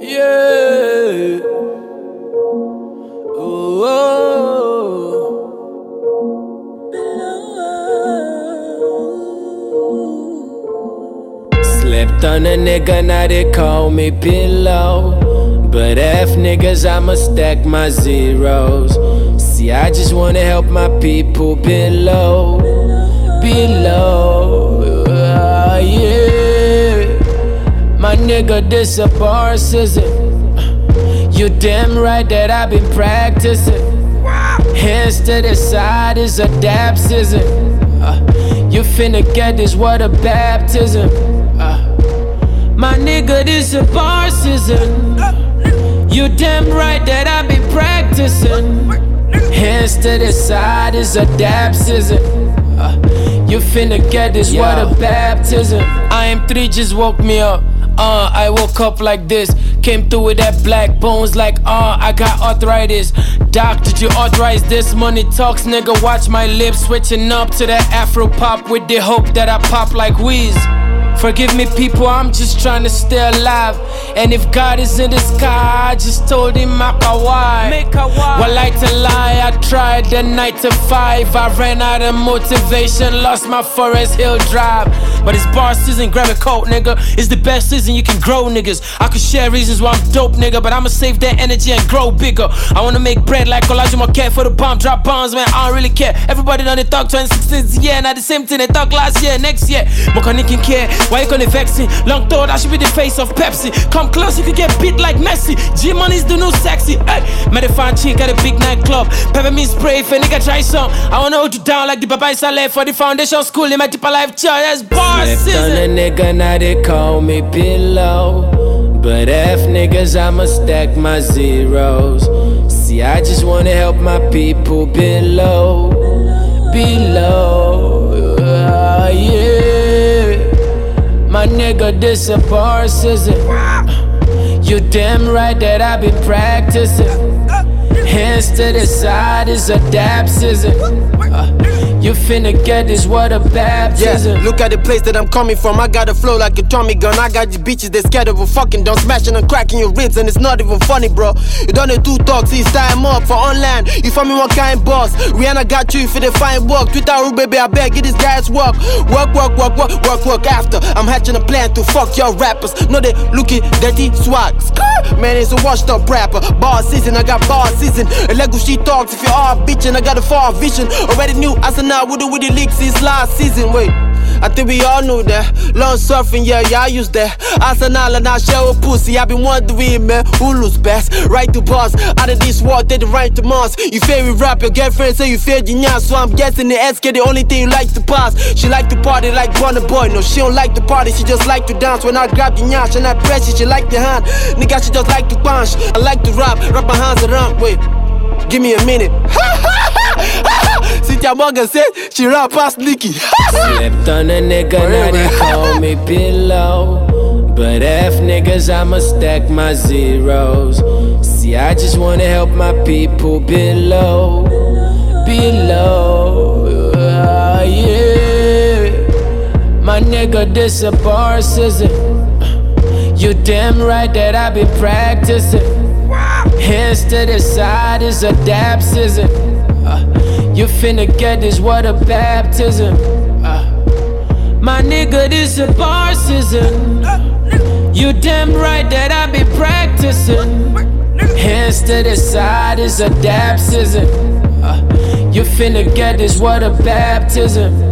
Yeah. Oh. Slept on a nigga, now they call me pillow. But F niggas, I'ma stack my zeros. See, I just wanna help my people below. Yeah. My nigga, this a bar scissor. You damn right that I've been practicing. Hands to the side is a dab scissor. You finna get this, what a baptism. My nigga, this a bar scissor. You damn right that I've been practicing. Hands to the side is a dab scissor. You finna get this, what a baptism. I am 3, just woke me up. I woke up like this. Came through with that black bones like, I got arthritis. Doc, did you authorize this? Money talks, nigga, watch my lips. Switching up to that Afro pop with the hope that I pop like Weez. Forgive me, people, I'm just trying to stay alive. And if God is in the sky, I just told him make a why. Well, I to lie, I tried the 9 to 5. I ran out of motivation, lost my Forest Hill drive. But it's bar season, grab a coat, nigga. It's the best season you can grow, niggas. I could share reasons why I'm dope, nigga, but I'ma save that energy and grow bigger. I wanna make bread like Elijah Marquette for the bomb, drop bombs, man, I don't really care. Everybody done they talk 2016, yeah, not the same thing they talk last year, next year. Mokani can care. Why you gonna vex me? Long thought I should be the face of Pepsi. Come close, you could get beat like Messi. G-Money's the new sexy. Hey, met a fine chick at a big nightclub. Peppermint spray if a nigga try some. I wanna hold you down like the Baba Saleh for the foundation school in my deeper life church. That's bar season. Slept on a nigga, now they call me pillow. But F niggas, I'ma stack my zeros. See, I just wanna help my people below. Yeah. My nigga, this a bar scissor. You damn right that I've been practicing. Hands to the side is a dab scissor. You finna get this, what a baptism. Yeah, look at the place that I'm coming from. I got a flow like a Tommy gun. I got these bitches that scared of a fucking done smashing and cracking your ribs, and it's not even funny, bro. You don't need 2 talks, it's time up for online. You find me one kind boss. Rihanna got you for the fine work. Twitter, baby, I beg you, this guy's work. Work after. I'm hatching a plan to fuck your rappers. No, they looking dirty swag. Man, it's a washed up rapper. Bar season, I got bar season. A Lego she talks if you are bitchin'. I got a far vision. Already knew I said now with the leaks since last season. Wait, I think we all knew that. Long surfing, yeah, I used that. Arsenal and I share a pussy. I been wondering, man, who lose best? Right to boss, out of this war, they the right to Mars. You favorite rap, your girlfriend say you feel genius. So I'm guessing the SK, the only thing you like to pass. She like to party like Burna Boy. No, she don't like to party, she just like to dance. When I grab the nyash and I press it, she like the hand. Nigga, she just like to punch. I like to wrap my hands around. Wait, give me a minute. Cynthia Morgan said she rap past Nicki. Slept on a nigga, now they call me pillow. But F niggas, I'ma stack my zeros. See, I just wanna help my people below. Yeah. My nigga, this a bar scissor. You damn right that I've been practicing. Hands to the side is a dab scissor. You finna get this, what a baptism. My nigga, this a bar season. You damn right that I be practicing. Hands to the side is a dab scissor. You finna get this, what a baptism.